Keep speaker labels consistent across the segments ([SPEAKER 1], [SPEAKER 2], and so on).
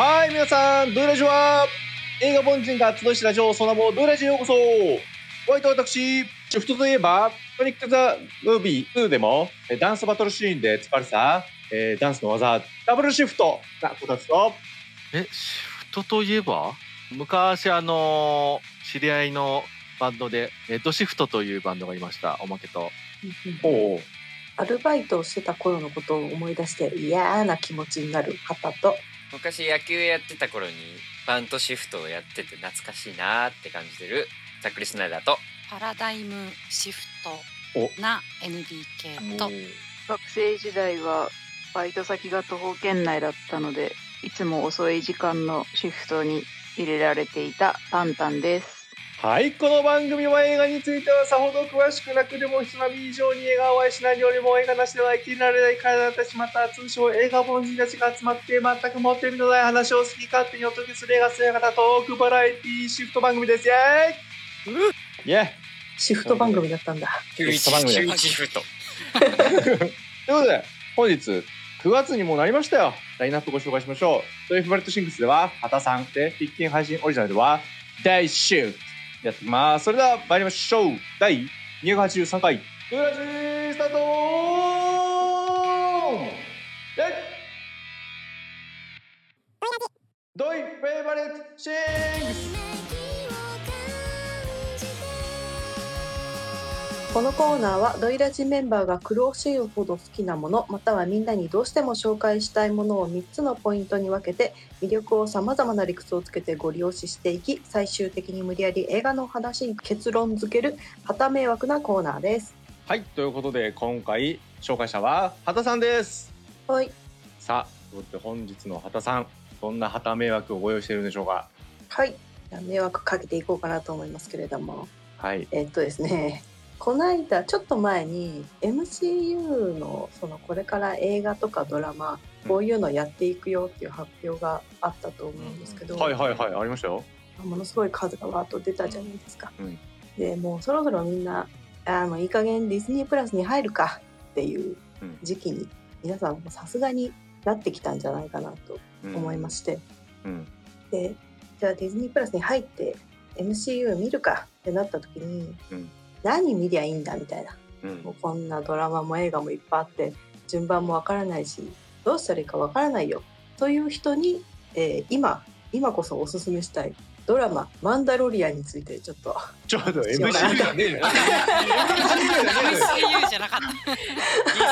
[SPEAKER 1] はい、皆さん、ドゥーラジは映画凡人が集いしラジオ、その名もドゥーラジへようこそ。お相手は私、シフトといえば、トニック・ザ・ムービー2でも、ダンスバトルシーンで使われた、ダンスの技、ダブルシフトなこたつと、
[SPEAKER 2] シフトといえば昔知り合いのバンドでレッドシフトというバンドがいました。おまけと
[SPEAKER 1] おう
[SPEAKER 3] アルバイトをしてた頃のことを思い出して嫌な気持ちになる方と、
[SPEAKER 4] 昔野球やってた頃にバントシフトをやってて懐かしいなって感じてるザックリスナイダーと、
[SPEAKER 5] パラダイムシフトな NDK と、
[SPEAKER 6] 学生時代はバイト先が徒歩圏内だったので、いつも遅い時間のシフトに入れられていたタンタンです。
[SPEAKER 1] はい、この番組は映画についてはさほど詳しくなくても人並み以上に映画を愛しないよりも映画なしでは生きられない体たち、また通称映画凡人たちが集まって全く持っているのない話を好き勝手にお届けする映画姿トークバラエティシフト番組です。イエーイイエーイ
[SPEAKER 3] シフト番組だったんだ。
[SPEAKER 4] 週一シフト
[SPEAKER 1] ということで、本日9月にもなりましたよ。ラインナップご紹介しましょう。トイフバレットシンクスでは、畑さんで、ピッキン配信オリジナルでは、大シュートやっていきます。それでは参りましょう。第283回、ドゥラジースタートドイフェイバレットシンクス。
[SPEAKER 3] このコーナーはドイラジメンバーが苦しいほど好きなもの、またはみんなにどうしても紹介したいものを3つのポイントに分けて、魅力をさまざまな理屈をつけてご利用ししていき、最終的に無理やり映画の話に結論付ける旗迷惑なコーナーです。
[SPEAKER 1] はい、ということで今回紹介者は畑さんです。
[SPEAKER 3] はい。
[SPEAKER 1] さあ、ということで本日の畑さん、どんな旗迷惑をご用意しているんでしょうか。
[SPEAKER 3] はい。迷惑かけていこうかなと思いますけれども。
[SPEAKER 1] はい。
[SPEAKER 3] ですね。この間ちょっと前に MCU のこれから映画とかドラマ、こういうのやっていくよっていう発表があったと思うんですけど、
[SPEAKER 1] はいはいはい、ありましたよ。
[SPEAKER 3] ものすごい数がわーっと出たじゃないですか。
[SPEAKER 1] うん、
[SPEAKER 3] でもうそろそろみんないい加減ディズニープラスに入るかっていう時期に皆さんもさすがになってきたんじゃないかなと思いまして、でじゃあディズニープラスに入って MCU 見るかってなった時に、何見りゃいいんだみたいな、もうこんなドラマも映画もいっぱいあって順番もわからないしどうしたらいいかわからないよという人に、今こそおすすめしたいドラママンダロリアンについてちょっと
[SPEAKER 1] MCU じゃねえよ。
[SPEAKER 5] MCU じゃなかった。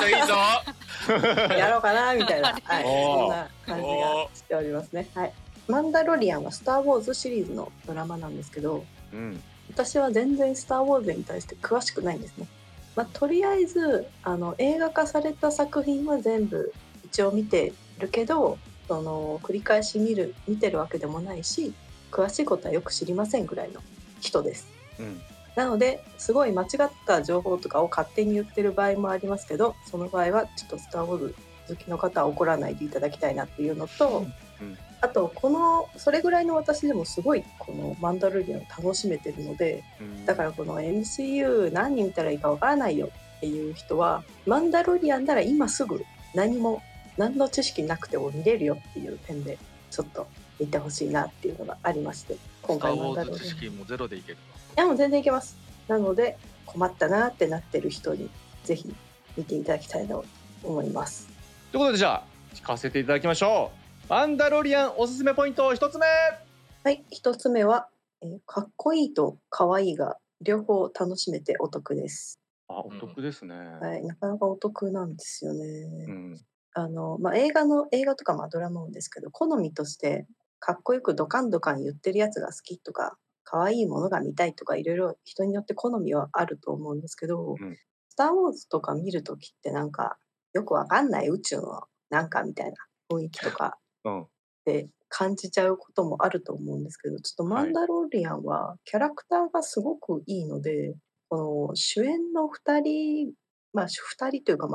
[SPEAKER 4] いいぞ
[SPEAKER 3] やろうかなみたいな、はい、そんな感じがしておりますね。はい、マンダロリアンはスター・ウォーズシリーズのドラマなんですけど、私は全然スター・ウォーズに対して詳しくないんですね。とりあえず映画化された作品は全部一応見てるけど、繰り返し見てるわけでもないし、詳しいことはよく知りませんぐらいの人です。なのですごい間違った情報とかを勝手に言ってる場合もありますけど、その場合はちょっとスター・ウォーズ好きの方は怒らないでいただきたいなっていうのと、あとそれぐらいの私でもすごいこのマンダロリアンを楽しめてるので、だからこの MCU 何見たらいいかわからないよっていう人はマンダロリアンなら今すぐ何の知識なくても見れるよっていう点でちょっと見てほしいなっていうのがありまして、今回マンダロリアン
[SPEAKER 2] 知識もゼロでいけると。
[SPEAKER 3] いやもう全然いけます。なので困ったなってなってる人にぜひ見ていただきたいと思います。
[SPEAKER 1] ということでじゃあ聞かせていただきましょう。マンダロリアンおすすめポイント1つ目。
[SPEAKER 3] はい、1つ目は、かっこいいとかわいいが両方楽しめてお得です。
[SPEAKER 1] お得ですね。
[SPEAKER 3] はい、なかなかお得なんですよね。映画とかドラマもですけど、好みとしてかっこよくドカンドカン言ってるやつが好きとか、かわいいものが見たいとか、いろいろ人によって好みはあると思うんですけど、スター・ウォーズとか見るときってなんかよくわかんない宇宙のなんかみたいな雰囲気とかで感じちゃうこともあると思うんですけど、ちょっとマンダロリアンはキャラクターがすごくいいので、この主演の2人、2人というか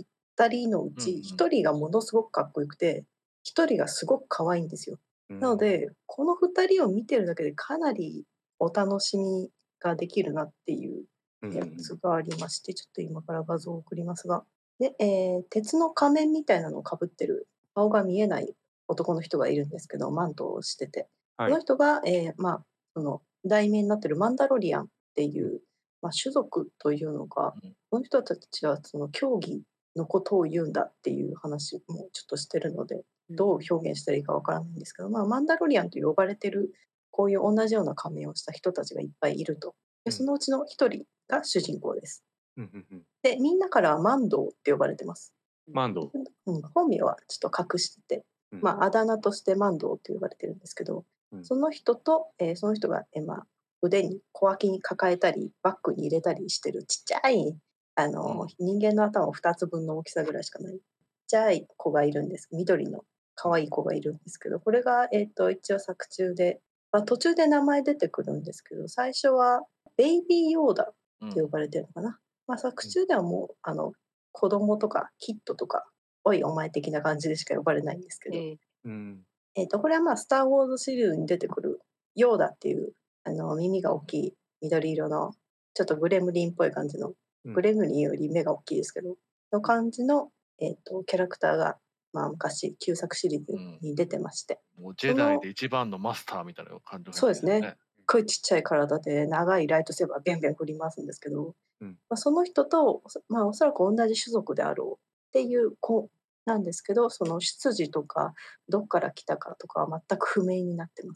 [SPEAKER 3] 2人のうち1人がものすごくかっこよくて、1人がすごく可愛いんですよ。なのでこの2人を見てるだけでかなりお楽しみができるなっていうやつがありまして、ちょっと今から画像を送りますが、で、鉄の仮面みたいなのをかぶってる顔が見えない男の人がいるんですけど、マントをしてて、
[SPEAKER 7] はい。
[SPEAKER 3] この人が、その題名になってるマンダロリアンっていう、種族というのが、
[SPEAKER 2] うん
[SPEAKER 3] この人たちはその競技のことを言うんだっていう話もちょっとしてるので、どう表現したらいいかわからないんですけど、マンダロリアンと呼ばれてるこういう同じような仮面をした人たちがいっぱいいると。で、そのうちの一人が主人公です。で、みんなからはマンドーって呼ばれてます。
[SPEAKER 7] マンド。
[SPEAKER 3] 本名はちょっと隠してて、
[SPEAKER 7] うん
[SPEAKER 3] あだ名としてマンドーって呼ばれてるんですけど、その人と、その人が、腕に小脇に抱えたりバッグに入れたりしてるちっちゃい人間の頭を2つ分の大きさぐらいしかないちっちゃい子がいるんです。緑の可愛い子がいるんですけど、これが、一応作中で、途中で名前出てくるんですけど、最初はベイビーヨーダって呼ばれてるのかな。作中ではもう子供とかキッドとかおいお前的な感じでしか呼ばれないんですけど、これはスター・ウォーズシリーズに出てくるヨーダっていう耳が大きい緑色のちょっとグレムリンっぽい感じの、グレムリンより目が大きいですけどの感じの、キャラクターが、昔旧作シリーズに出てまして、
[SPEAKER 2] もうジェダイで一番のマスターみたいな感じ
[SPEAKER 3] そうですね。すっごいちっちゃい体で長いライトセーバービャンビャン振り回すんですけど、その人と、おそらく同じ種族であろうっていう子なんですけど、その出自とかどっから来たかとかは全く不明になってます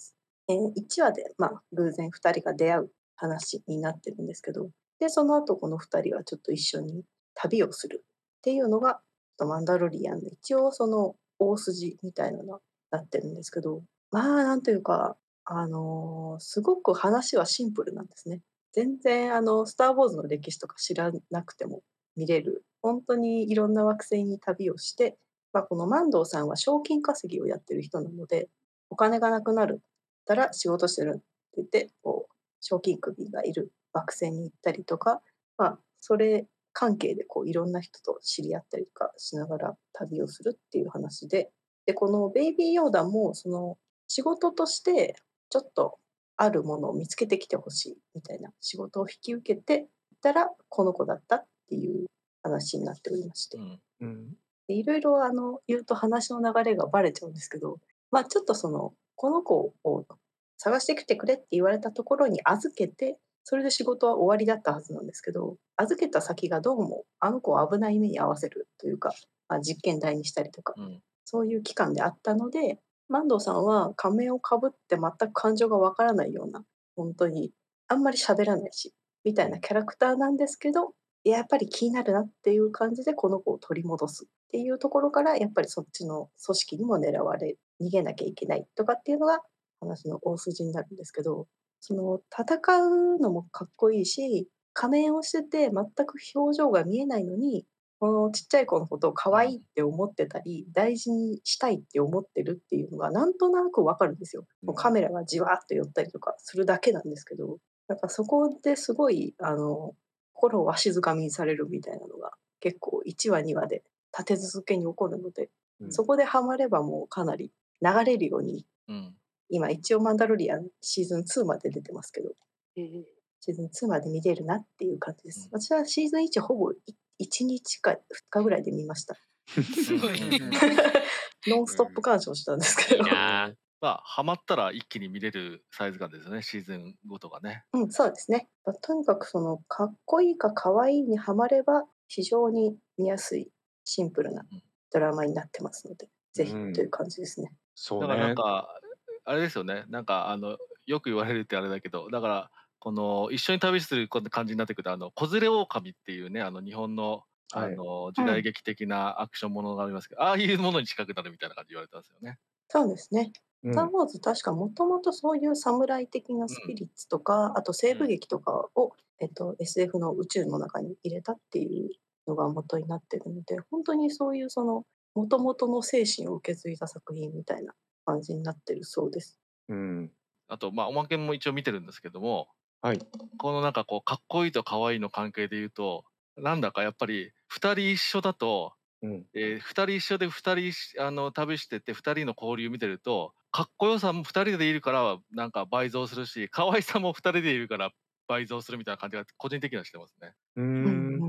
[SPEAKER 3] 。1話で、偶然2人が出会う話になってるんですけど、でその後この2人はちょっと一緒に旅をするっていうのがマンダロリアンの一応その大筋みたいなのになってるんですけど、なんというかすごく話はシンプルなんですね。全然スター・ウォーズの歴史とか知らなくても見れる、本当にいろんな惑星に旅をして、このマンドーさんは賞金稼ぎをやってる人なので、お金がなくなるったら仕事してるって言ってこう賞金首がいる惑星に行ったりとか、それ関係でこういろんな人と知り合ったりとかしながら旅をするっていう話で、このベイビーヨーダもその仕事としてちょっとあるものを見つけてきてほしいみたいな仕事を引き受けていったらこの子だったっていう話になっておりまして、いろいろ言うと話の流れがバレちゃうんですけど、ちょっとこの子を探してきてくれって言われたところに預けて、それで仕事は終わりだったはずなんですけど、預けた先がどうもあの子を危ない目に遭わせるというか、実験台にしたりとか、そういう期間であったので、マンドーさんは仮面をかぶって全く感情がわからないような、本当にあんまり喋らないしみたいなキャラクターなんですけど、やっぱり気になるなっていう感じでこの子を取り戻すっていうところから、やっぱりそっちの組織にも狙われ逃げなきゃいけないとかっていうのが話の大筋になるんですけど、その戦うのもかっこいいし、仮面をしてて全く表情が見えないのに、このちっちゃい子のことを可愛いって思ってたり、大事にしたいって思ってるっていうのがなんとなくわかるんですよ。もうカメラがじわっと寄ったりとかするだけなんですけど、なんかそこですごい心をわしづかみにされるみたいなのが結構1話2話で立て続けに起こるので、そこでハマればもうかなり流れるように、今一応マンダロリアンシーズン2まで出てますけど、シーズン2まで見れるなっていう感じです。私はシーズン1ほぼ1日か2日ぐらいで見ました。
[SPEAKER 5] すごい。
[SPEAKER 3] ノンストップ鑑賞したんですけど。
[SPEAKER 2] ハマったら一気に見れるサイズ感ですね、シーズンごとがね。
[SPEAKER 3] そうですね。とにかくそのかっこいいか可愛いにハマれば非常に見やすいシンプルなドラマになってますので、ぜひという感じですね。
[SPEAKER 2] だからなんかあれですよね。なんかよく言われるってあれだけど、だからこの一緒に旅する感じになってくると子連れ狼っていうね、日本の時代劇的なアクションものがありますけど、ああいうものに近くなるみたいな感じ言われてますよね。
[SPEAKER 3] そうですね。スター・ウォーズ確かもともとそういう侍的なスピリッツとか、あと西部劇とかを、SF の宇宙の中に入れたっていうのが元になってるので、本当にそういうその元々の精神を受け継いだ作品みたいな感じになってるそうです。
[SPEAKER 2] あとおまけも一応見てるんですけども、このなんかこうかっこいいと可愛いの関係で言うと、なんだかやっぱり2人一緒だと、2人一緒で2人旅してて2人の交流見てると、かっこよさも2人でいるからなんか倍増するし、可愛さも2人でいるから倍増するみたいな感じが個人的にはしてますね。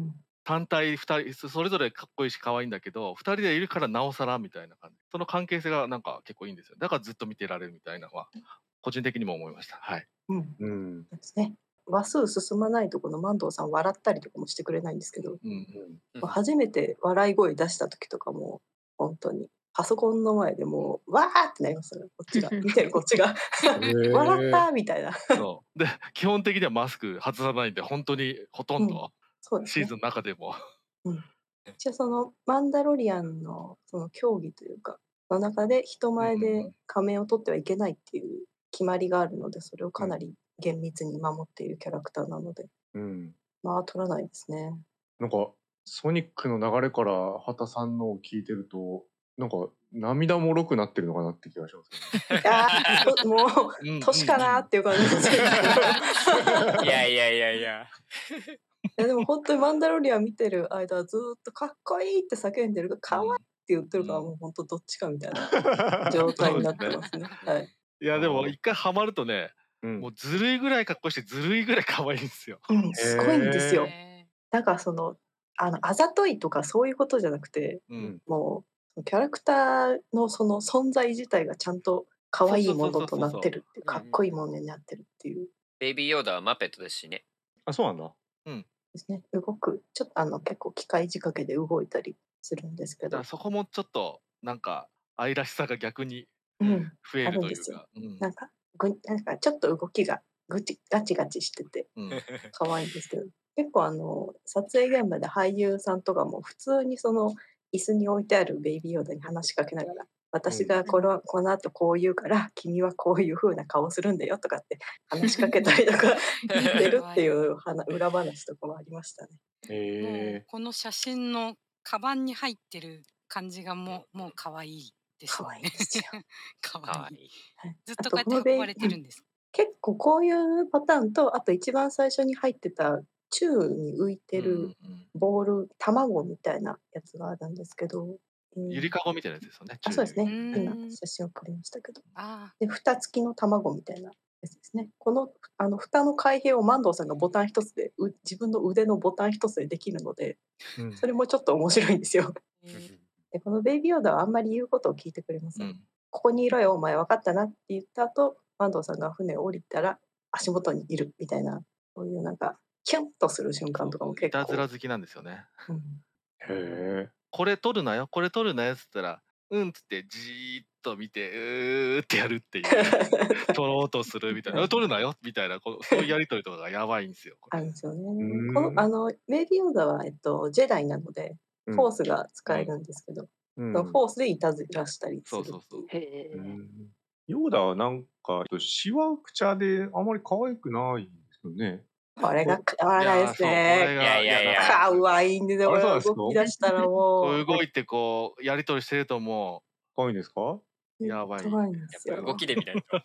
[SPEAKER 2] 単体2人それぞれかっこいいし可愛いんだけど、2人でいるからなおさらみたいな感じ。その関係性がなんか結構いいんですよ。だからずっと見てられるみたいなのは個人的にも思いました。はい。
[SPEAKER 3] ですね。話数進まないとこの万藤さん笑ったりとかもしてくれないんですけど、初めて笑い声出した時とかも本当にパソコンの前でもうわーってなりましたね。こっちが見てるこっちが笑ったみたいな。
[SPEAKER 2] そうで基本的にはマスク外さないんで本当にほとんど、シーズンの中でも。
[SPEAKER 3] じゃあそのマンダロリアンのその競技というかの中で人前で仮面を取ってはいけないっていう決まりがあるので、それをかなり厳密に守っているキャラクターなので、まあ取らないですね。
[SPEAKER 7] なんかソニックの流れから畑さんのを聞いてるとなんか涙もろくなってるのかなって気がしますね。
[SPEAKER 3] いやもう年かなっていう感じですけど。
[SPEAKER 4] いやいやいやいや。
[SPEAKER 3] でも本当にマンダロリアン見てる間はずっとかっこいいって叫んでるか、かわいいって言ってるか、もう本当どっちかみたいな状態になってますね。はい。
[SPEAKER 2] いやでも一回ハマるとね、もうずるいぐらいかっこいいしずるいぐらい可愛いんですよ。
[SPEAKER 3] すごいんですよ。なんかそのあざといとかそういうことじゃなくて、もうキャラクターのその存在自体がちゃゃんと可愛いものとなってるっていう、かっこいいものになってるっていう。
[SPEAKER 4] ベイビーヨーダはマペットですしね。
[SPEAKER 7] あ、そうなんだ。
[SPEAKER 3] ですね。動くちょっと結構機械仕掛けで動いたりするんですけど、
[SPEAKER 2] そこもちょっとなんか愛らしさが逆に増えるというか、
[SPEAKER 3] なんかちょっと動きがガチガチしてて可愛いんですけど、結構撮影現場で俳優さんとかも普通にその椅子に置いてあるベイビーヨーダに話しかけながら、私がこの後こう言うから君はこういう風な顔するんだよとかって話しかけたりとか聞いてるっていう裏話とかもありましたね。
[SPEAKER 5] もうこの写真のカバンに入ってる感じがもう可愛いですよね。
[SPEAKER 3] 可愛いですよ。
[SPEAKER 5] 可愛い。ずっとこうやって運ばれてるんです。
[SPEAKER 3] 結構こういうパターンと、あと一番最初に入ってた宙に浮いてるボール、卵みたいなやつがあるんですけど、
[SPEAKER 2] ゆりかごみたいなやつですよね。
[SPEAKER 3] そうですね。今写真送りましたけど、で蓋付きの卵みたいなやつですね。この蓋の開閉を万藤さんがボタン一つで自分の腕のボタン一つでできるので、それもちょっと面白いんですよ。でこのベイビーヨーダはあんまり言うことを聞いてくれません。ここにいろよお前分かったなって言った後、万藤さんが船を降りたら足元にいるみたいな、そういうなんかキュンとする瞬間とかも結構。
[SPEAKER 2] いたずら好きなんですよね。
[SPEAKER 7] へえ。
[SPEAKER 2] これ取るなよこれ取るなよっつったらっつってじーっと見てってやるっていう取ろうとするみたいな取るなよみたいなそういうやり取りとかがやばいんですよ。
[SPEAKER 3] あるんですよね。このベイビーヨーダはジェダイなのでフォースが使えるんですけど、フォースでいたずらしたりするっていう。
[SPEAKER 7] ヨーダはなんかしわくちゃであまり可愛くないんですよね。
[SPEAKER 3] これが変わらないですね。可愛いんですよ。動き出したらもう。
[SPEAKER 2] 動いてこうやり取りしてるともう
[SPEAKER 7] 可愛いですか？
[SPEAKER 2] やばい。
[SPEAKER 4] 動きで見ないと。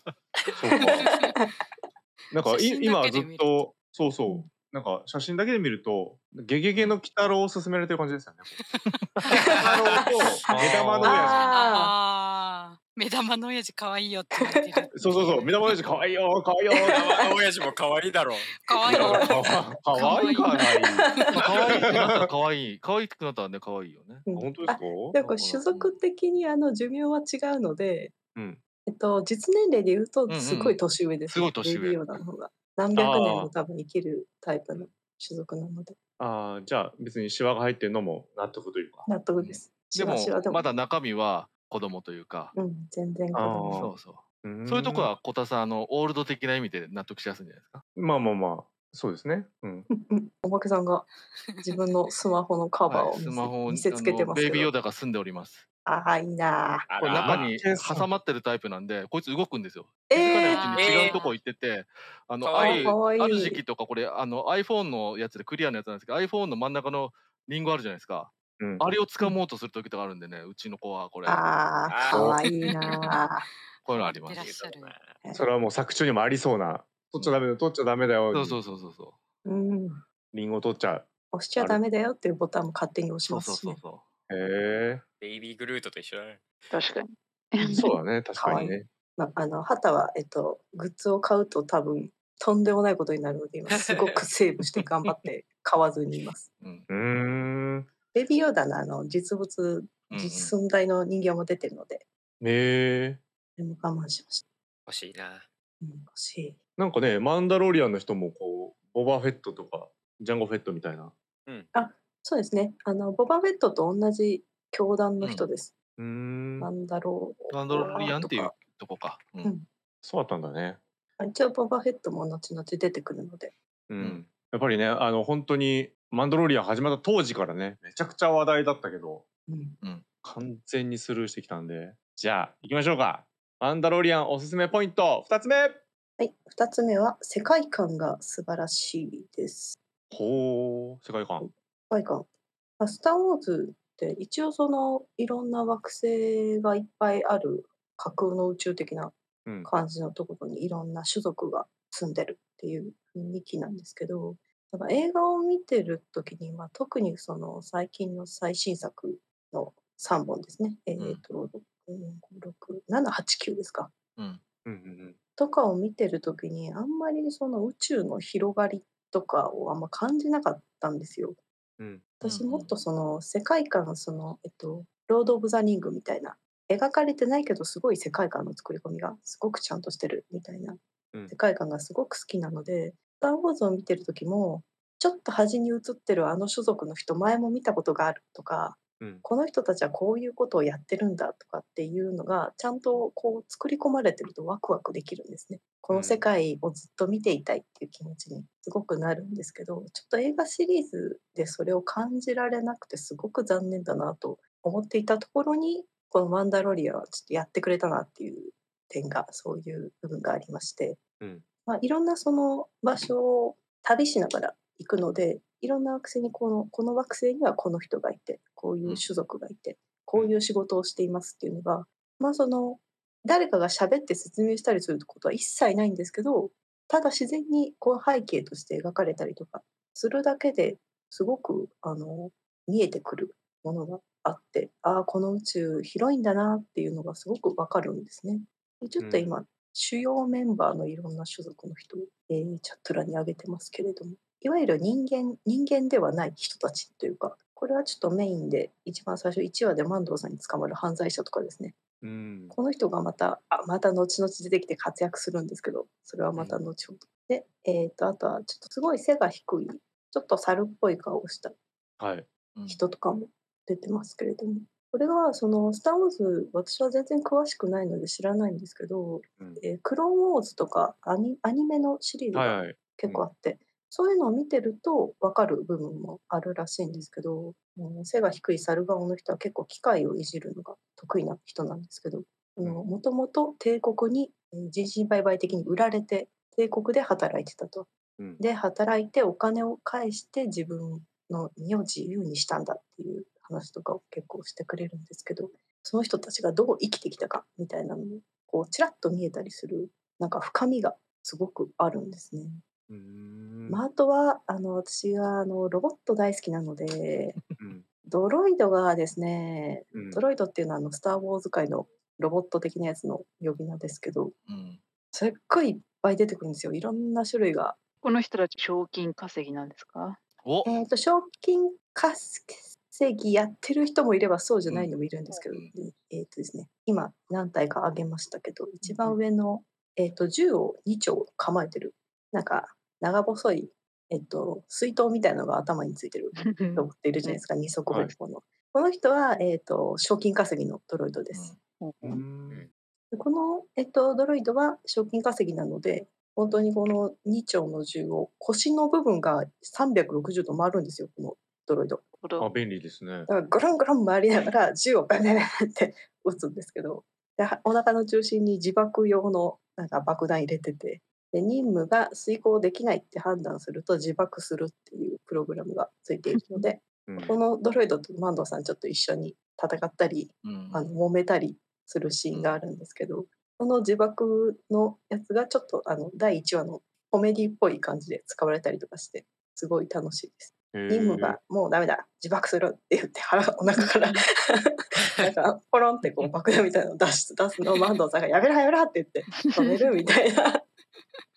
[SPEAKER 7] なんか今ずっとそうなんか写真だけで見るとゲゲゲの鬼太郎を勧められてる感じですよね。鬼太郎と目玉の親
[SPEAKER 5] 父。目玉の親父可愛いよって言ってる。
[SPEAKER 7] そう目玉の親父可愛いよ可愛いよ。
[SPEAKER 4] 目玉の親父も可愛いだろう。
[SPEAKER 5] 可愛い。
[SPEAKER 7] 可愛いかない。
[SPEAKER 2] 可愛くなったらね可愛いよね。
[SPEAKER 7] 本当ですか？
[SPEAKER 3] でも種族的に寿命は違うので、実年齢で言うとすごい年上です。
[SPEAKER 2] すごい年上。
[SPEAKER 3] ベイビーヨーダの方が何百年も多分生きるタイプの種族なので。
[SPEAKER 7] じゃあ別にシワが入ってるのも納得というか。
[SPEAKER 3] 納得です。
[SPEAKER 2] でもまだ中身は子供というか。
[SPEAKER 3] 全然子供。
[SPEAKER 2] そういうとこは小田さんオールド的な意味で納得しやすいんじゃないですか。
[SPEAKER 7] まあそうですね。
[SPEAKER 3] おまけさんが自分のスマホのカバーを見せつけてますけど。
[SPEAKER 2] ベイビーヨーダが住んでおります。
[SPEAKER 3] いいな。
[SPEAKER 2] これ中に挟まってるタイプなんで、こいつ動くんですよ。気づかないうちに違うとこ行ってて、ある時期とかこれiPhone のやつでクリアのやつなんですけど、iPhone の真ん中のリンゴあるじゃないですか。あれを掴もうとする時とかあるんでね、うちの子はこれ。
[SPEAKER 3] 可愛いな。
[SPEAKER 2] こういうのあります。
[SPEAKER 7] それはもう作中にもありそうな。取っちゃダメだよ、取っちゃダメだよ。
[SPEAKER 2] そう。
[SPEAKER 7] リンゴ取っちゃう。
[SPEAKER 3] 押しちゃダメだよっていうボタンも勝手に押しますし。
[SPEAKER 7] へえ。
[SPEAKER 4] ベイビーグルートと一緒だね。
[SPEAKER 6] 確か
[SPEAKER 7] に。そうだね、確かにね。
[SPEAKER 3] 畑はグッズを買うと多分とんでもないことになるので今すごくセーブして頑張って買わずにいます。ベビーヨーダの実物実寸大の人形も出てるので、でも我慢しました。
[SPEAKER 4] 欲しいな。
[SPEAKER 3] 欲しい。
[SPEAKER 7] なんかね、マンダロリアンの人もこうボバフェットとかジャンゴフェットみたいな。
[SPEAKER 3] あ、そうですね。ボバフェットと同じ教団の人です。マンダロ
[SPEAKER 2] リアンっていうとこか。
[SPEAKER 7] そうだったんだね。
[SPEAKER 3] 一応ボバフェットも後々出てくるので。
[SPEAKER 7] やっぱりね、本当にマンダロリアン始まった当時からね、めちゃくちゃ話題だったけど、完全にスルーしてきたんで、じゃあ行きましょうか。マンダロリアンおすすめポイント2つ目。
[SPEAKER 3] はい、2つ目は世界観が素晴らしいです。
[SPEAKER 7] ほう、世界観。
[SPEAKER 3] 世界観。スター・ウォーズって一応いろんな惑星がいっぱいある架空の宇宙的な感じのところにいろんな種族が住んでるっていう雰囲気なんですけど、映画を見てる時には特に最近の最新作の3本ですね、7、8、9ですか、とかを見てる時にあんまり宇宙の広がりとかをあんま感じなかったんですよ。私もっと世界観ロード・オブ・ザ・リングみたいな描かれてないけどすごい世界観の作り込みがすごくちゃんとしてるみたいな世界観がすごく好きなので、スター・ウォーズを見てる時もちょっと端に映ってる種族の人前も見たことがあるとか、この人たちはこういうことをやってるんだとかっていうのがちゃんとこう作り込まれてるとワクワクできるんですね。この世界をずっと見ていたいっていう気持ちにすごくなるんですけど、ちょっと映画シリーズでそれを感じられなくてすごく残念だなと思っていたところに、このマンダロリアンはちょっとやってくれたなっていう点が、そういう部分がありまして、いろんな場所を旅しながら行くので、いろんな惑星にこの惑星にはこの人がいて、こういう種族がいて、こういう仕事をしていますっていうのが、誰かが喋って説明したりすることは一切ないんですけど、ただ自然に背景として描かれたりとかするだけですごく見えてくるものがあって、この宇宙広いんだなっていうのがすごくわかるんですね。ちょっと今、主要メンバーのいろんな種族の人を、チャット欄に上げてますけれども、いわゆる人間ではない人たちというか、これはちょっとメインで一番最初1話でマンドーさんに捕まる犯罪者とかですね、この人がまた後々出てきて活躍するんですけど、それはまた後ほど。で、あとはちょっとすごい背が低い、ちょっと猿っぽい顔をした人とかも出てますけれども、これがスター・ウォーズ、私は全然詳しくないので知らないんですけど、クローン・ウォーズとかアニメのシリーズが結構あって、そういうのを見てると分かる部分もあるらしいんですけど、背が低い猿顔の人は結構機械をいじるのが得意な人なんですけど、もともと帝国に人身売買的に売られて帝国で働いてたと。で働いてお金を返して自分の身を自由にしたんだっていう話とかを結構してくれるんですけど、その人たちがどう生きてきたかみたいなのもちらっと見えたりする、なんか深みがすごくあるんですね。あとは私がロボット大好きなので、ドロイドがですね、ドロイドっていうのはスター・ウォーズ界のロボット的なやつの呼び名ですけど、すっごいいっぱい出てくるんですよ。いろんな種類が。
[SPEAKER 6] この人たち賞金稼ぎなんですか？
[SPEAKER 3] 賞金稼ぎやってる人もいればそうじゃないのもいるんですけど、ですね、今何体か挙げましたけど、一番上の、銃を2丁構えてる、なんか長細い、水筒みたいなのが頭についてるロボットいるじゃないですか、二足歩行の。この人は、賞金稼ぎのドロイドです。この、ドロイドは賞金稼ぎなので、本当にこの2丁の銃を腰の部分が360度回るんですよ、このドロイド。
[SPEAKER 7] 便利ですね。
[SPEAKER 3] だからぐるんぐるん回りながら銃をバンバンバンって撃つんですけど、お腹の中心に自爆用のなんか爆弾入れてて、で任務が遂行できないって判断すると自爆するっていうプログラムがついているので、このドロイドとマンドさんちょっと一緒に戦ったり、揉めたりするシーンがあるんですけど、この自爆のやつがちょっと第1話のコメディっぽい感じで使われたりとかしてすごい楽しいです。任務がもうダメだ自爆するって言ってお腹からなんかポロンって爆弾みたいなのを出すのをマンドさんがやめろやめろって言って止めるみたいな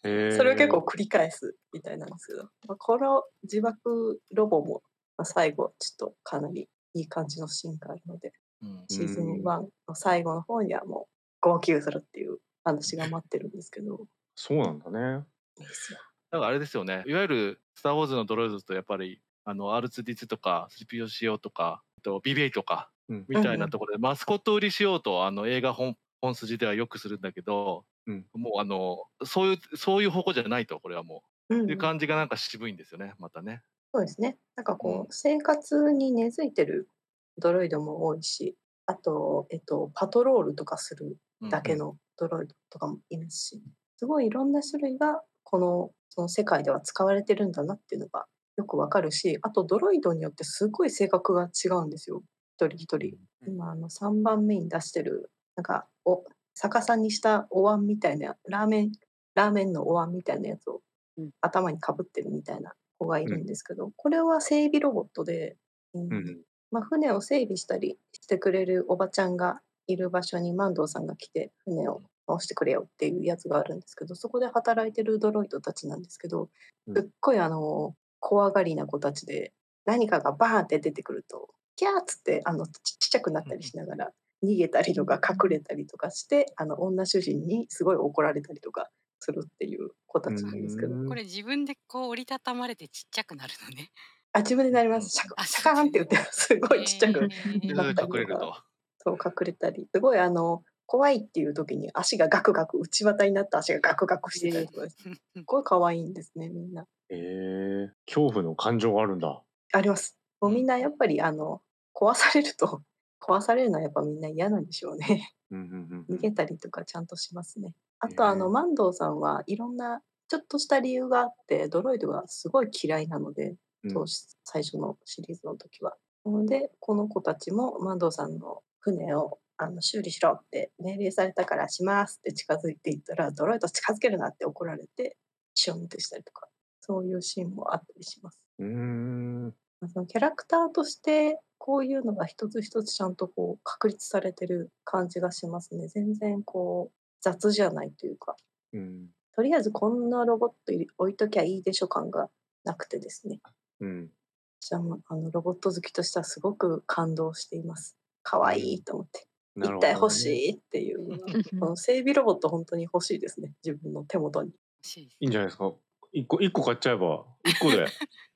[SPEAKER 3] それを結構繰り返すみたいなんですけど、この自爆ロボも、最後ちょっとかなりいい感じのシーンがあるので、シーズン1の最後の方にはもう号泣するっていう話が待ってるんですけど。
[SPEAKER 7] そうなんだね。
[SPEAKER 3] いいですよ。
[SPEAKER 2] だからあれですよね。いわゆるスター・ウォーズのドロイドとやっぱりR2D2 とか 3PO とかBB8 とかみたいなところでマスコット売りしようと映画本筋ではよくするんだけど、もうそういう方向じゃないと、これはもう、っていう感じがなんか渋いんですよね、またね。
[SPEAKER 3] そうですね。なんかこう、生活に根付いてるドロイドも多いし、あと、パトロールとかするだけのドロイドとかもいますし、すごいいろんな種類がその世界では使われてるんだなっていうのがよくわかるし、あとドロイドによってすごい性格が違うんですよ。一人一人。今3番目に出してる、なんか逆さにしたお椀みたいな、ラーメンのお椀みたいなやつを頭にかぶってるみたいな子がいるんですけど、これは整備ロボットで、船を整備したりしてくれるおばちゃんがいる場所に万堂さんが来て船を直してくれよっていうやつがあるんですけど、そこで働いてるドロイドたちなんですけど、すっごい怖がりな子たちで、何かがバーンって出てくるとキャーっつってちっちゃくなったりしながら逃げたりとか隠れたりとかして、女主人にすごい怒られたりとかするっていう子たちなんですけど、
[SPEAKER 5] これ自分でこう折りたたまれてちっちゃくなるのね。
[SPEAKER 3] 自分でなります。シャカーンって言ってすごいちっちゃくなったりとか、そう隠れたり、すごい怖いっていう時に足がガクガク、内股になった足がガクガクしてたりとか、すごい可愛いんですね、みんな。
[SPEAKER 7] 恐怖の感情があるんだ。
[SPEAKER 3] あります。もうみんなやっぱり壊されるのはやっぱみんな嫌なんでしょうね。逃げたりとかちゃんとしますね。あと万堂さんはいろんなちょっとした理由があってドロイドがすごい嫌いなので、最初のシリーズの時は。なのでこの子たちも万堂さんの船を修理しろって命令されたからしますって近づいていったら、ドロイド近づけるなって怒られてションってしたりとか、そういうシーンもあったりします。そのキャラクターとしてこういうのが一つ一つちゃんとこう確立されてる感じがしますね。全然こう雑じゃないというか、とりあえずこんなロボット置いときゃいいでしょ感がなくてですね。じゃあロボット好きとしてはすごく感動しています。可愛いと思って。一体欲しいっていう、この整備ロボット本当に欲しいですね。自分の手元に。
[SPEAKER 7] いいんじゃないですか。一個買っちゃえば1個で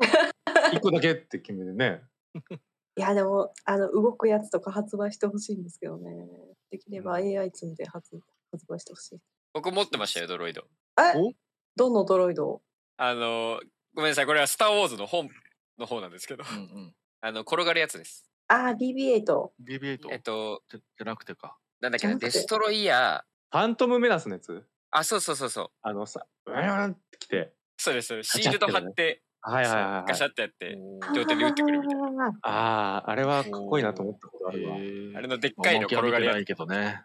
[SPEAKER 7] 1個だけって決めてね。
[SPEAKER 3] いやでも動くやつとか発売してほしいんですけどね。できれば AI 積んで発売してほしい。
[SPEAKER 4] 僕持ってましたよ、ドロイド。
[SPEAKER 3] どのドロイド？
[SPEAKER 4] ごめんなさい、これはスター・ウォーズの本の方なんですけど、転がるやつです。
[SPEAKER 3] BB8。
[SPEAKER 2] BB8。じゃなくてか。
[SPEAKER 4] なんだっけな、デストロイヤ
[SPEAKER 7] ー。ファントムメナスのやつ？
[SPEAKER 4] そう。
[SPEAKER 7] うーんってきて。
[SPEAKER 4] そうです。シールド貼って、ガシャってやって、両手で打ってくるみたいな。
[SPEAKER 7] あれはかっこいいなと思ったことあるわ。
[SPEAKER 4] あれのでっかいの転がりやつ。
[SPEAKER 2] ないけどね。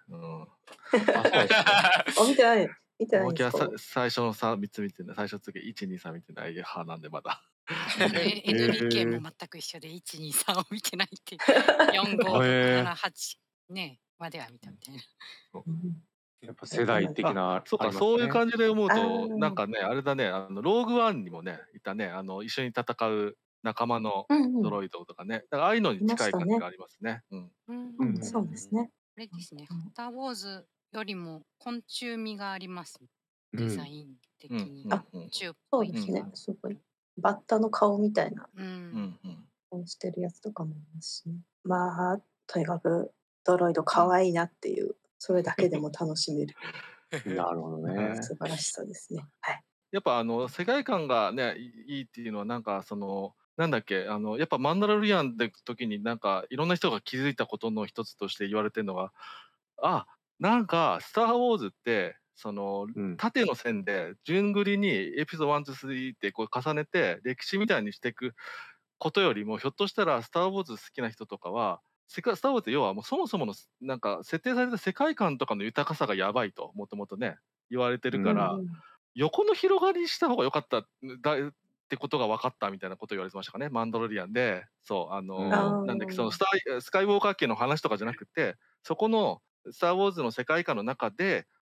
[SPEAKER 3] 見てない。
[SPEAKER 2] 最初の3つ見てない。最初次1、2、3見てない派なんでまだ。
[SPEAKER 5] エドリッケも全く一緒で1、2、3を見てないって4、5、6、7、8ねまでは見たみたいな。
[SPEAKER 7] やっぱ世代的な、
[SPEAKER 2] そういう感じで思うとなんかねあれだね、ローグワンにもねいたね、一緒に戦う仲間のドロイドとかね、だからああいうのに近い感じがありますね。
[SPEAKER 3] そうですね。
[SPEAKER 5] あれですね、スター・ウォーズよりも昆虫味があります。デザイン的に。
[SPEAKER 3] そうですね。すごいバッタの顔みたいなしてるやつとかもいますしね。まあとにかくドロイド可愛いなっていう、それだけでも楽しめる。
[SPEAKER 7] なるほどね。
[SPEAKER 3] 素晴らしさですね。はい。
[SPEAKER 2] やっぱ世界観がねいいっていうのはなんかなんだっけやっぱマンダロリアンで時になんかいろんな人が気づいたことの一つとして言われてるのが、なんかスター・ウォーズって縦の線で順繰りにエピソード1、2、3ってこう重ねて歴史みたいにしていくことよりも、ひょっとしたらスター・ウォーズ好きな人とかはスター・ウォーズ要はもうそもそものなんか設定された世界観とかの豊かさがやばいともともとね言われてるから、横の広がりした方が良かったってことが分かったみたいなことを言われてましたかね、マンダロリアンで。なんだっけ、スカイウォーカー家の話とかじゃなくて、そこのスター・ウォーズの世界観の中で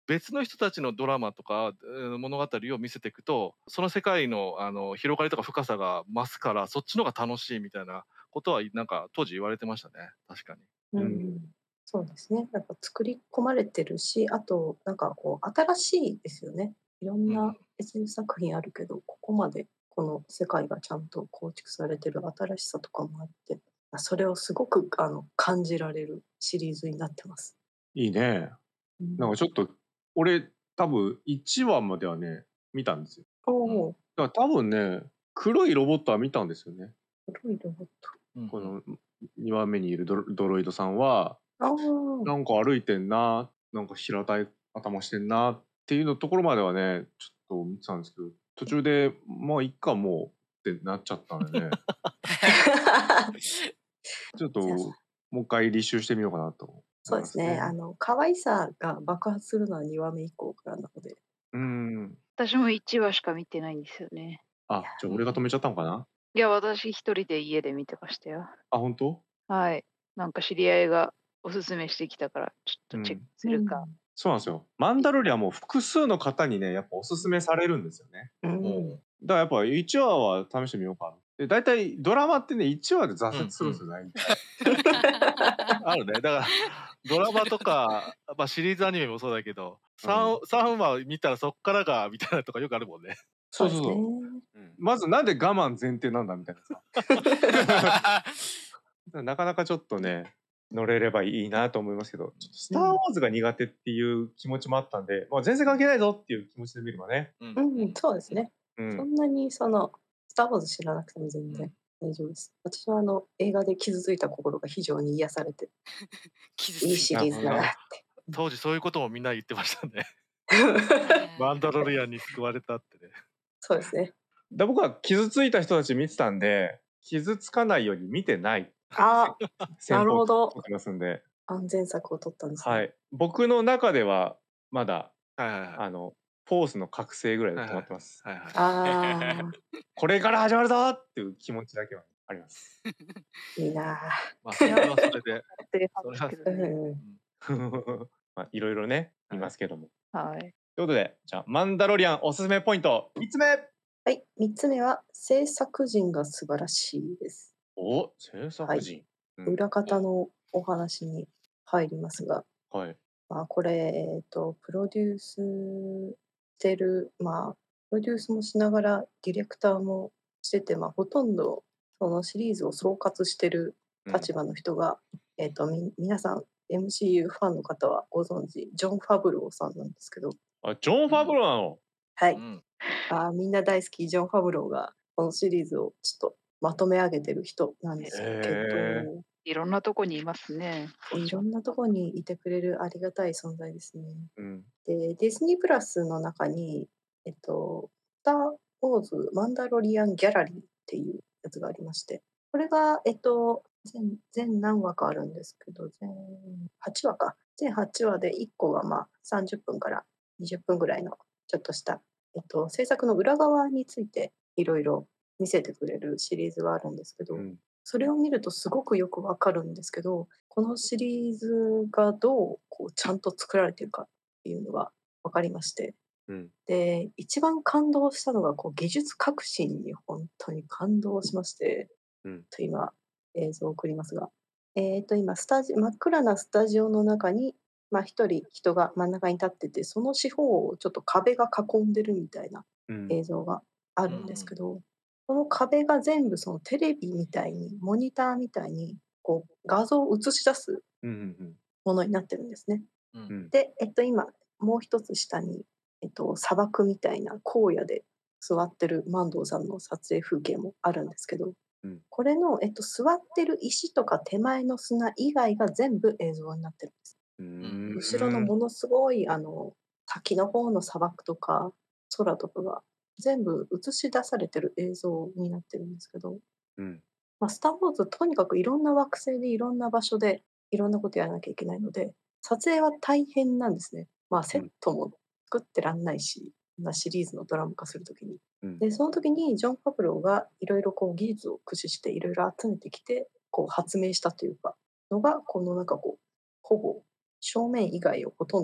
[SPEAKER 2] 別の人たちのドラマとか物語を見せていくとその世界の広がりとか深さが増すからそっちの方が楽しいみたいなことはなんか当時言われてましたね確かに。
[SPEAKER 3] そうですね。なんか作り込まれてるし、あとなんかこう新しいですよね。いろんな SF 作品あるけど、ここまでこの世界がちゃんと構築されてる新しさとかもあって、それをすごく感じられるシリーズになってます。
[SPEAKER 7] いいね。なんかちょっと俺多分1話まではね見たんですよ。だから多分ね黒いロボットは見たんですよね。
[SPEAKER 3] 黒いロボット。
[SPEAKER 7] この2話目にいるドロイドさんはなんか歩いてんな、なんか平たい頭してんなっていうのところまではねちょっと見てたんですけど、途中でまあいっかもうってなっちゃったんでねちょっともう一回履修してみようかなと。
[SPEAKER 3] そうですね。可愛さが爆発するのは2話目以降からなので。
[SPEAKER 6] 私も1話しか見てないんですよね。
[SPEAKER 7] あ、じゃあ俺が止めちゃったのかな。
[SPEAKER 6] いや、私一人で家で見てましたよ。
[SPEAKER 7] あ、本当？
[SPEAKER 6] はい。なんか知り合いがおすすめしてきたからちょっとチェックするか。
[SPEAKER 7] そうなんですよ。マンダロリアンも複数の方にねやっぱおすすめされるんですよね。だからやっぱ1話は試してみようか。で大体ドラマってね1話で挫折するんですよね。
[SPEAKER 2] あるね。だからドラマとか、まあ、シリーズアニメもそうだけど 3話見たらそっからがみたいなとかよくあるもんね。
[SPEAKER 7] そうそうそう。まずなんで我慢前提なんだみたいなさなかなかちょっとね乗れればいいなと思いますけど、ちょっとスター・ウォーズが苦手っていう気持ちもあったんで、まあ、全然関係ないぞっていう気持ちで見ればね。
[SPEAKER 3] そうですね。そんなにスター・ウォーズ知らなくても全然大丈夫です。私は映画で傷ついた心が非常に癒されていいシリーズだなって。
[SPEAKER 2] 当時そういうこともみんな言ってましたね。マンダロリアンに救われたってね。
[SPEAKER 3] そうですね。
[SPEAKER 7] 僕は傷ついた人たち見てたんで傷つかないように見てない。
[SPEAKER 3] なるほど。
[SPEAKER 7] ますんで
[SPEAKER 3] 安全策を取ったんですね。
[SPEAKER 7] はい。僕の中ではまだフォースの覚醒ぐらいで止まってます。これから始まるぞっていう気持ちだけはあります。
[SPEAKER 3] いいな。
[SPEAKER 2] まあそれはそれで。
[SPEAKER 7] まあいろいろね見ますけども。
[SPEAKER 6] はい。
[SPEAKER 7] ということでじゃあマンダロリアンおすすめポイント3つ目。
[SPEAKER 3] はい、3つ目は制作陣が素晴らしいです。
[SPEAKER 7] 制作陣。
[SPEAKER 3] 裏方のお話に入りますが、これプロデュースしてるプロデュースもしながらディレクターもしてて、ほとんどそのシリーズを総括してる立場の人が、皆さん MCU ファンの方はご存知ジョン・ファブローさんなんですけど。
[SPEAKER 7] ジョン・ファブローなの？
[SPEAKER 3] はい。みんな大好きジョン・ファブローがこのシリーズをちょっとまとめ上げてる人なんですけど、
[SPEAKER 6] いろんなとこにいますね。
[SPEAKER 3] いろんなとこにいてくれるありがたい存在ですね。でディズニープラスの中にスター・ウォーズ・マンダロリアン・ギャラリーっていうやつがありまして、これが全何話かあるんですけど全8話か。全8話で1個が30分から20分ぐらいのちょっとした制作の裏側についていろいろ見せてくれるシリーズがあるんですけど、それを見るとすごくよくわかるんですけど、このシリーズがどうちゃんと作られているかっていうのが分かりまして、で一番感動したのが技術革新に本当に感動しまして、今映像を送りますが、今真っ暗なスタジオの中に一人人が真ん中に立ってて、その四方をちょっと壁が囲んでるみたいな映像があるんですけど、この壁が全部そのテレビみたいにモニターみたいに画像を映し出すものになってるんですね。で、今もう一つ下に、砂漠みたいな荒野で座ってるマンドーさんの撮影風景もあるんですけど、これの、座ってる石とか手前の砂以外が全部映像になってるんです。後ろのものすごい先の方の砂漠とか空とかが全部映し出されてる映像になってるんですけど、スター・ウォーズとにかくいろんな惑星でいろんな場所でいろんなことやらなきゃいけないので、撮影は大変なんですね。セットも作ってらんないし、シリーズのドラマ化するときに。でその時にジョン・ファブローがいろいろ技術を駆使していろいろ集めてきて発明したというかのが、このほぼ正面以外をほとんど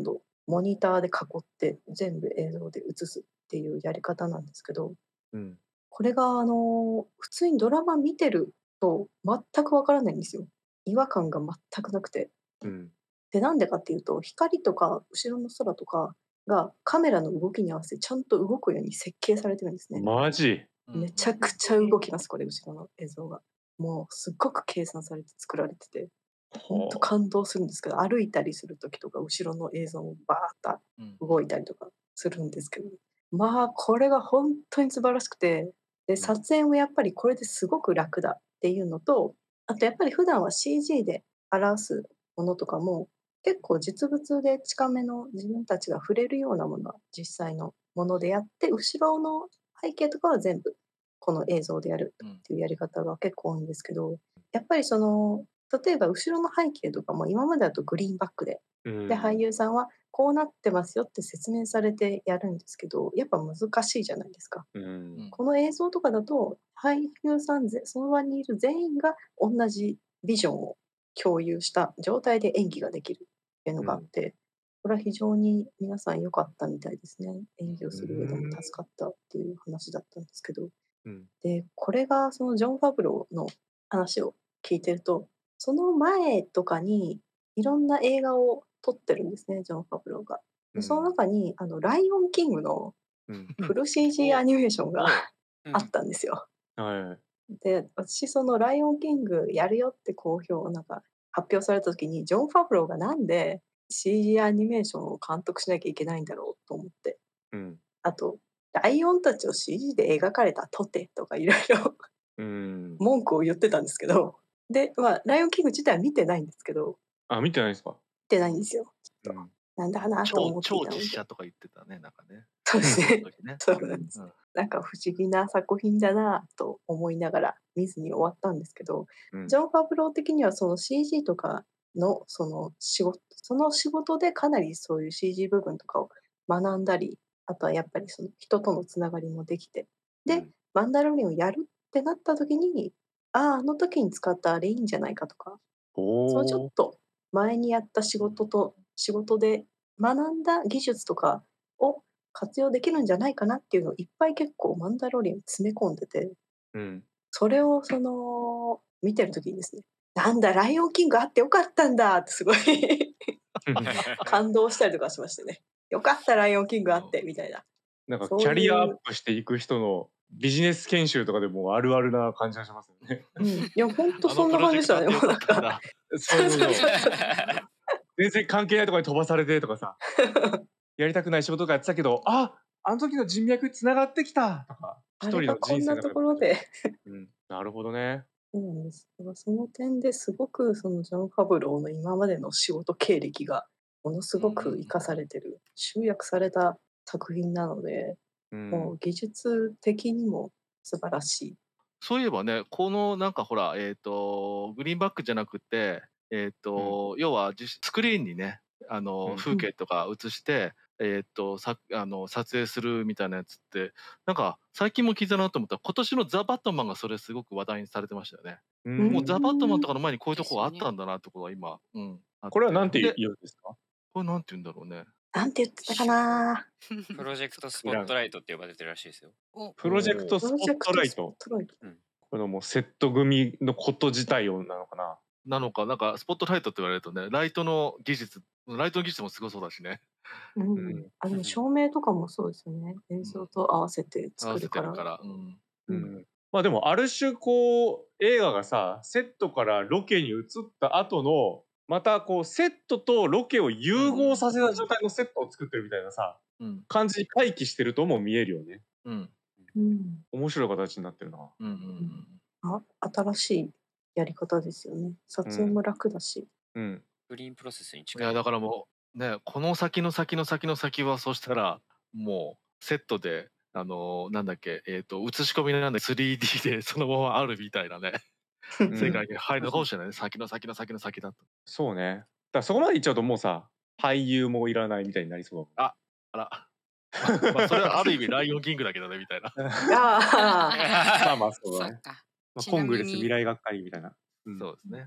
[SPEAKER 3] モニターで囲って全部映像で映すっていうやり方なんですけど、これが普通にドラマ見てると全くわからないんですよ。違和感が全くなくて。で、なんでかっていうと、光とか後ろの空とかがカメラの動きに合わせてちゃんと動くように設計されてるんですね。
[SPEAKER 7] マジ？
[SPEAKER 3] めちゃくちゃ動きます、これ、後ろの映像が。もうすっごく計算されて作られてて、ほんと感動するんですけど、歩いたりする時とか後ろの映像もバーッと動いたりとかするんですけど、まあ、これがほんとに素晴らしくて、で、撮影もやっぱりこれですごく楽だっていうのと、あとやっぱり普段は CG で表すものとかも、結構実物で近めの自分たちが触れるようなものは実際のものでやって、後ろの背景とかは全部この映像でやるっていうやり方が結構多いんですけど、やっぱり例えば後ろの背景とかも今までだとグリーンバックで、で、俳優さんはこうなってますよって説明されてやるんですけど、やっぱ難しいじゃないですか。この映像とかだと、俳優さんその場にいる全員が同じビジョンを共有した状態で演技ができるっていうのがあって、これは非常に皆さん良かったみたいですね。演技をする上でも助かったっていう話だったんですけど。で、これがそのジョン・ファブローの話を聞いてると、その前とかにいろんな映画を撮ってるんですね、ジョン・ファブローが。で、その中にライオンキングのフル CG アニメーションがあったんですよ。で、私そのライオンキングやるよってなんか発表された時に、ジョン・ファブローがなんで CG アニメーションを監督しなきゃいけないんだろうと思って。あと、ライオンたちを CG で描かれたとてとかいろいろ文句を言ってたんですけど、で、まあ、ライオンキング自体は見てないんですけど。
[SPEAKER 7] あ、見てないですか？
[SPEAKER 3] 見てないんですよ。ちょっと。なんだかなと思っていたので。
[SPEAKER 2] 超実写とか言ってたね、なんかね。
[SPEAKER 3] そうですね。そうなんです。なんか不思議な作品だなと思いながら見ずに終わったんですけど、ジョン・ファブロー的にはその CG とかのその仕事でかなりそういう CG 部分とかを学んだり、あとはやっぱりその人とのつながりもできて、で、マンダロリアンをやるってなった時に、あの時に使ったあれいいんじゃないかとか、そのちょっと前にやった仕事で学んだ技術とかを活用できるんじゃないかなっていうのをいっぱい結構マンダロリアンに詰め込んでて、それを見てる時にですね、なんだライオンキングあってよかったんだってすごい感動したりとかしましてね。よかったライオンキングあってみたいな。
[SPEAKER 7] なんかキャリアアップしていく人のビジネス研修とかでもあるあるな感じがしますよね。
[SPEAKER 3] いや本当そんな感じでしたね。もうなんか
[SPEAKER 7] そう全然関係ないところに飛ばされてとかさ、やりたくない仕事とかやってたけど、あの時の人脈つながってきたとか、一人の人生の
[SPEAKER 3] ところで。
[SPEAKER 7] なるほどね。
[SPEAKER 3] そうなんです。その点ですごくそのジョン・ファブローの今までの仕事経歴がものすごく生かされてる、集約された作品なので、もう技術的にも素晴らしい。
[SPEAKER 2] そういえばね、このなんかほら、グリーンバックじゃなくて、要はスクリーンにね、風景とか映して、撮影するみたいなやつって、なんか最近も聞いたなと思ったら、今年のザ・バットマンがそれすごく話題にされてましたよね。もうザ・バットマンとかの前にこういうとこがあったんだなってことは今、
[SPEAKER 7] これはなんて言うんですか？
[SPEAKER 2] これなんて言うんだろうね。
[SPEAKER 3] なんて言ってたかな。
[SPEAKER 4] プロジェクトスポットライトって呼ばれてるらしいですよ。
[SPEAKER 7] プロジェクトスポットライト。このもうセット組のこと自体をなのかな。
[SPEAKER 2] なんかスポットライトって言われるとね、ライトの技術もすごそうだしね。
[SPEAKER 3] でも照明とかもそうですよね。映像と合わせて作るから。
[SPEAKER 7] まあでもある種こう映画がさ、セットからロケに移った後のまたこうセットとロケを融合させた状態のセットを作ってるみたいなさ、感じに回帰してるとも見えるよね。面白い形になってるな。
[SPEAKER 3] 新しいやり方ですよね。撮影も楽だし。
[SPEAKER 4] グリーンプロセスに近い。
[SPEAKER 2] いやだからもうね、この先の先の先の先はそしたらもうセットでなんだっけ映し込みなんで 3D でそのままあるみたいなね世界に入るのかもしれないね。先の先の先の先だと。
[SPEAKER 7] そうね。だからそこまでいっちゃうともうさ、俳優もいらないみたいになりそうだ。
[SPEAKER 2] あら。まあそれはある意味ライオンキングだけどねみたいな。
[SPEAKER 7] まあそうだね。コングレス未来学会みたいな。
[SPEAKER 2] そうですね。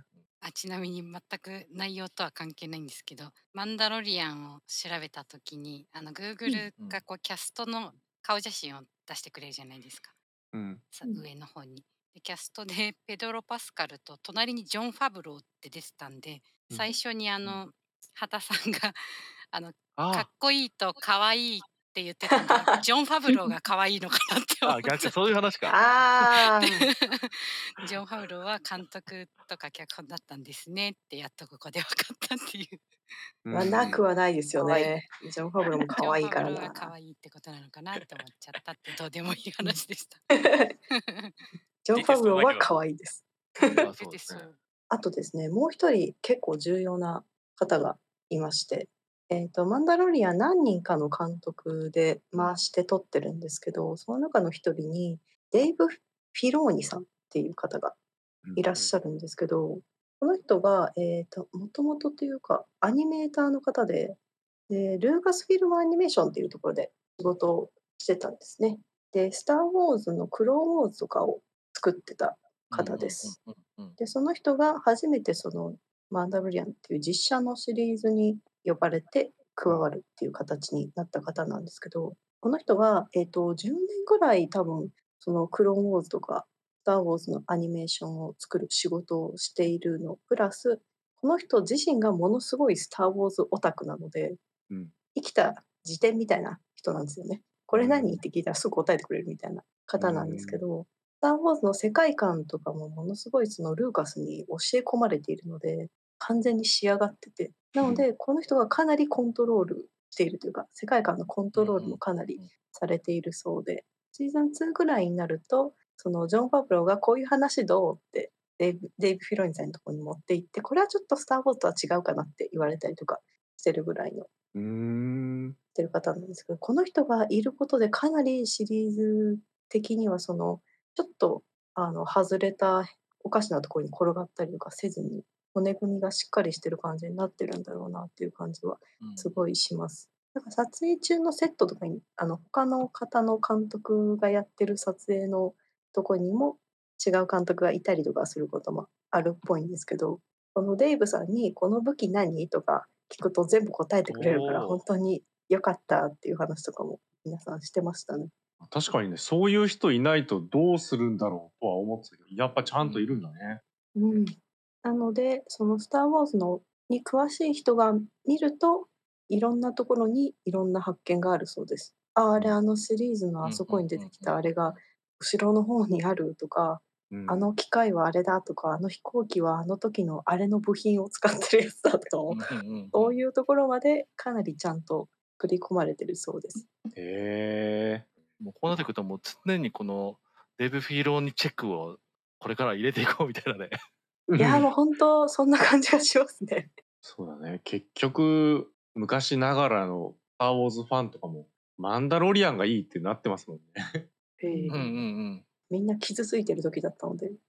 [SPEAKER 5] ちなみに全く内容とは関係ないんですけど、マンダロリアンを調べた時にGoogle がこうキャストの顔写真を出してくれるじゃないですか、上の方に。でキャストでペドロ・パスカルと隣にジョン・ファブローって出てたんで、最初に畑さんがかっこいいとかわいいって言ってたんで、ジョン・ファブローがかわいいのかなって思っちゃって。
[SPEAKER 2] そういう話か。
[SPEAKER 5] ジョン・ファブローは監督とか脚本だったんですねってやっとここで分かったっていう。
[SPEAKER 3] なくはないですよね。ジョン・ファブローも可愛いからな。
[SPEAKER 5] ジョン・ファブローが可愛いってことなのかなって思っちゃったってどうでもいい話でした。
[SPEAKER 3] ジョン・ファブローは可愛いです。あとですね、もう一人結構重要な方がいまして、マンダロリアン何人かの監督で回して撮ってるんですけど、その中の一人にデイブ・フィローニさんっていう方がいらっしゃるんですけど、この人がもともとというかアニメーターの方で、ルーカスフィルムアニメーションっていうところで仕事をしてたんですね。で、スター・ウォーズのクローンウォーズとかを作ってた方です。で、その人が初めてそのマンダロリアンっていう実写のシリーズに呼ばれて加わるっていう形になった方なんですけど、この人が、10年ぐらい多分そのクローンウォーズとかスター・ウォーズのアニメーションを作る仕事をしているのプラス、この人自身がものすごいスター・ウォーズオタクなので、生きた辞典みたいな人なんですよね。これ何って聞いたらすぐ答えてくれるみたいな方なんですけど、スター・ウォーズの世界観とかもものすごいそのルーカスに教え込まれているので、完全に仕上がってて、なのでこの人がかなりコントロールしているというか、世界観のコントロールもかなりされているそうで、シーズン2ぐらいになると、そのジョン・ファブローがこういう話どうってデイブ・フィロインさんのところに持って行って、これはちょっとスター・ウォーズとは違うかなって言われたりとかしてるぐらいのしてる方なんですけど、この人がいることでかなりシリーズ的にはそのちょっと外れたおかしなところに転がったりとかせずに、骨組みがしっかりしてる感じになってるんだろうなっていう感じはすごいします。なんか撮影中のセットとかに他の方の監督がやってる撮影のとこにも違う監督がいたりとかすることもあるっぽいんですけど、このデイブさんに「この武器何？」とか聞くと全部答えてくれるから本当に良かったっていう話とかも皆さんしてましたね。
[SPEAKER 7] 確かにね、そういう人いないとどうするんだろうとは思ってたけど、やっぱちゃんといるんだね。
[SPEAKER 3] なので、そのスター・ウォーズのに詳しい人が見ると、いろんなところにいろんな発見があるそうです。あれ、シリーズのあそこに出てきたあれが後ろの方にあるとか、あの機械はあれだとか、あの飛行機はあの時のあれの部品を使ってるやつだとかも、そういうところまでかなりちゃんと組り込まれてるそうです。
[SPEAKER 2] へえ。もうこうなってくるともう常にこのデイブ・フィーローにチェックをこれから入れていこうみたいなね。
[SPEAKER 3] いやもう本当そんな感じがしますね。
[SPEAKER 7] そうだね。結局昔ながらのスター・ウォーズファンとかもマンダロリアンがいいってなってますもんね。
[SPEAKER 3] みんな傷ついてる時だったので。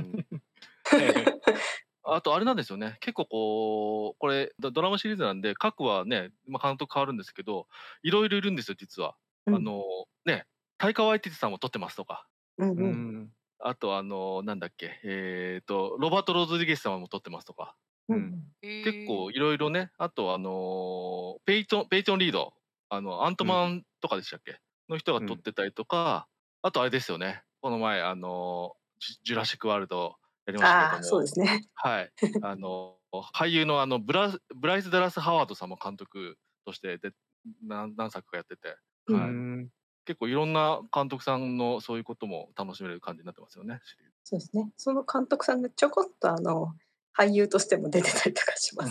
[SPEAKER 2] あとあれなんですよね。結構これドラマシリーズなんで各話ね、監督変わるんですけど、いろいろいるんですよ実は。ね、タイカ・ワイティティさんも撮ってますとか。あとなんだっけ、ロバート・ロドリゲスさんも撮ってますとか。結構いろいろね、あとペイトン・リード、アントマンとかでしたっけの人が撮ってたりとか、あとあれですよね、この前ジュラシック・ワールドやりましたけども、
[SPEAKER 3] そうですね。
[SPEAKER 2] はい、俳優のブライス・ダラス・ハワードさんも監督として何作かやってて、結構いろんな監督さんのそういうことも楽しめる感じになってますよね。
[SPEAKER 3] そうですね。その監督さんがちょこっと俳優としても出てたりとかします。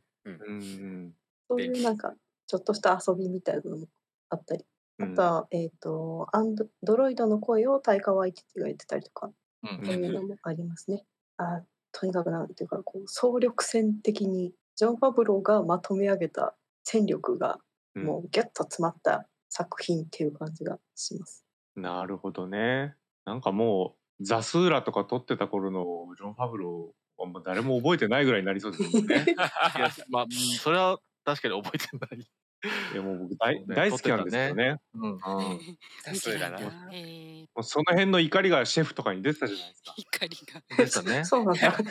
[SPEAKER 3] そういうなんかちょっとした遊びみたいなのもあったり、あとはアンドロイドの声をタイカ・ワイティティが言ってたりとか、そういうのもありますね。とにかくなんていうかこう総力戦的にジョン・ファブローがまとめ上げた戦力がもうギュッと詰まった作品っていう感じがします。
[SPEAKER 7] なるほどね。なんかもうザスーラとか撮ってた頃のジョン・ファブローはもう誰も覚えてないぐらいになりそうですもんね。
[SPEAKER 2] それは確かに覚えてない。
[SPEAKER 7] もう僕大好きなんですけどね。
[SPEAKER 4] さすがだな。
[SPEAKER 7] もうその辺の怒りがシェフとかに出てたじゃないですか。
[SPEAKER 5] 怒りが。
[SPEAKER 2] でしたね。
[SPEAKER 3] そうなんだ。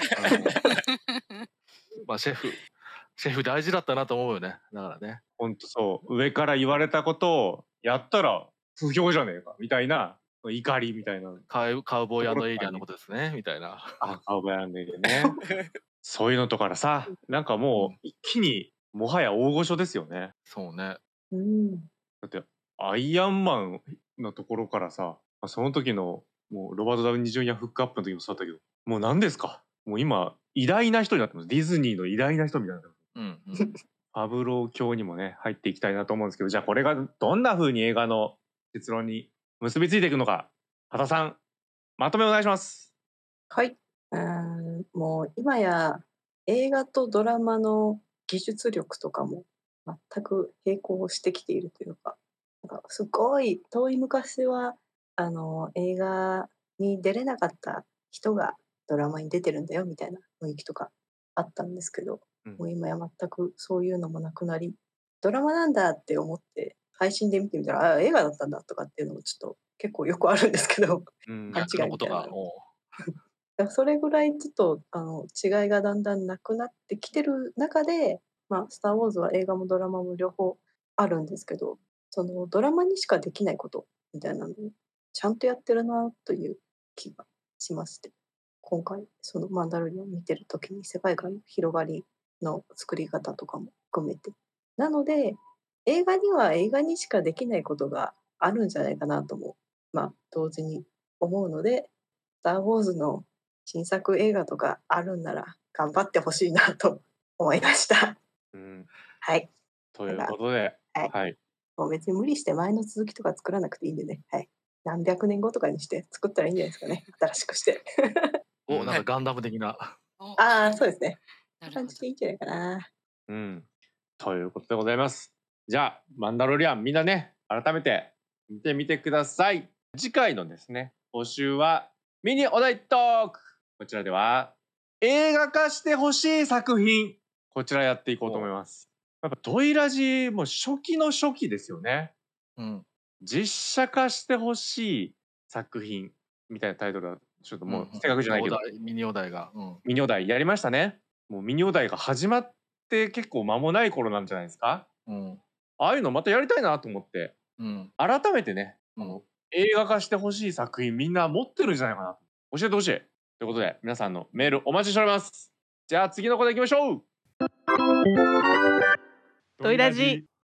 [SPEAKER 2] まあシェフ大事だったなと思うよね。だからね。
[SPEAKER 7] ほんとそう。上から言われたことをやったら不評じゃねえかみたいな怒りみたいな。
[SPEAKER 2] カウボーイ&エイリアンのことですねみたいな。
[SPEAKER 7] カウボーイ&エイリアンね。そういうのとからさ、なんかもう一気にもはや大御所ですよね。
[SPEAKER 2] そうね。
[SPEAKER 7] だってアイアンマンのところからさ、その時のもうロバート・ダウニー・ジュニアフックアップの時もそうだったけど、もう何ですか、もう今偉大な人になってます。ディズニーの偉大な人みたいな。パブロー教にもね入っていきたいなと思うんですけど、じゃあこれがどんな風に映画の結論に結びついていくのか、畑さんまとめお願いします。
[SPEAKER 3] はい。もう今や映画とドラマの技術力とかも全く並行してきているというか、なんかすごい遠い昔は映画に出れなかった人がドラマに出てるんだよみたいな雰囲気とかあったんですけど、もう今や全くそういうのもなくなり、ドラマなんだって思って配信で見てみたら映画だったんだとかっていうのもちょっと結構よくあるんですけど、勘違いみたいな。それぐらいちょっと違いがだんだんなくなってきてる中で、スター・ウォーズは映画もドラマも両方あるんですけど、そのドラマにしかできないことみたいなのをちゃんとやってるなという気がしまして、今回そのマンダロリアンを見てる時に世界観の広がりの作り方とかも含めて、なので映画には映画にしかできないことがあるんじゃないかなとも同時に思うので、スター・ウォーズの新作映画とかあるんなら頑張ってほしいなと思いました。はい。
[SPEAKER 7] ということで、
[SPEAKER 3] はい。もう別に無理して前の続きとか作らなくていいんでね。はい。何百年後とかにして作ったらいいんじゃないですかね。新しくして。
[SPEAKER 2] なんかガンダム的な。
[SPEAKER 3] そうですね。感じでいいんじゃないかな。
[SPEAKER 7] ということでございます。じゃあマンダロリアンみんなね改めて見てみてください。次回のですね募集はミニお題トーク。こちらでは映画化してほしい作品、こちらやっていこうと思います。やっぱドイラジも初期の初期ですよね。実写化してほしい作品みたいなタイトルはちょっともう正確じゃないけど、
[SPEAKER 2] ミニお題が、
[SPEAKER 7] ミニお題やりましたね。もうミニお題が始まって結構間もない頃なんじゃないですか。ああいうのまたやりたいなと思って、改めてね、映画化してほしい作品みんな持ってるんじゃないかな、教えてほしいということで、皆さんのメールお待ちしております。じゃあ次のこといきましょう。
[SPEAKER 8] ドイラジ